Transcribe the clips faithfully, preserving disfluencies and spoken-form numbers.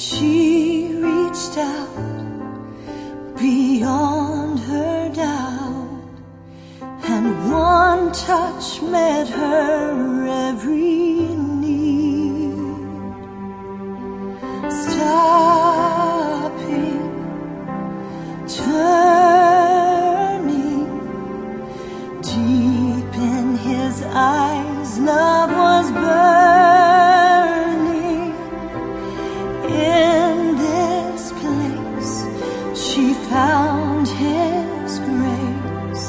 She reached out beyond her doubt, and one touch met her every need, stopping, turning. Deep in his eyes, love was burning. In this place, she found his grace,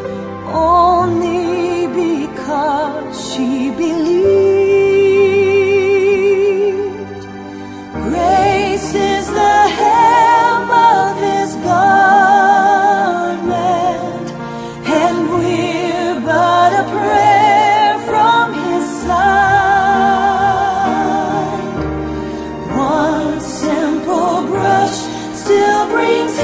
only because she believed. Grace is the hem of his garment, and we're but a prayer from his side. One simple brush still brings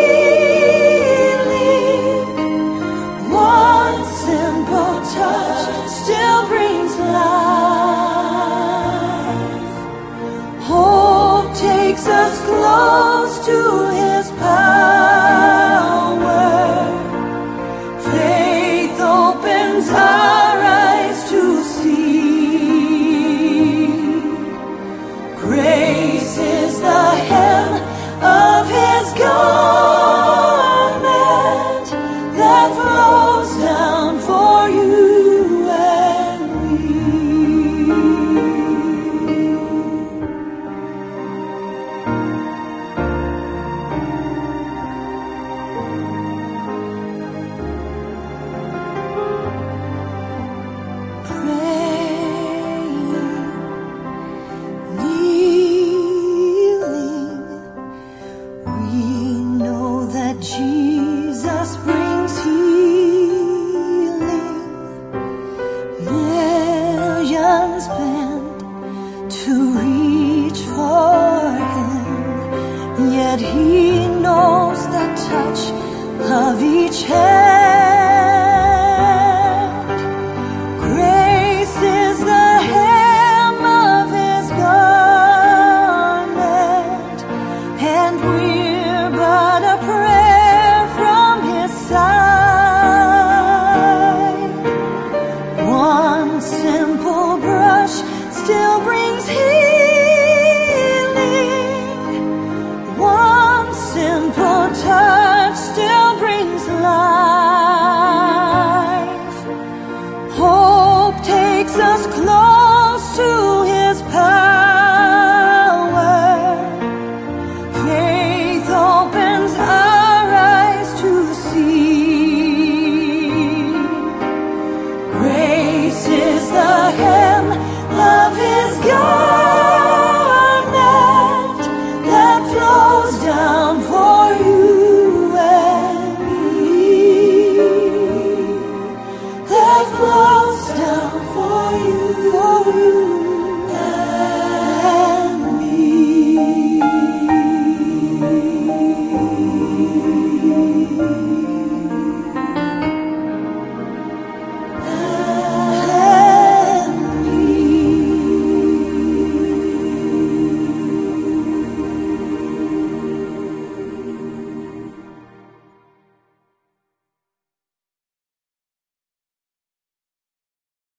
healing. One simple touch still brings life. Hope takes us close to his power. Faith opens our eyes to see. Grace is the hem of his garment that flows down for you and me. Praying, kneeling, we know that Jesus brings healing. Millions bend to reach for him, yet he knows the touch of each hand.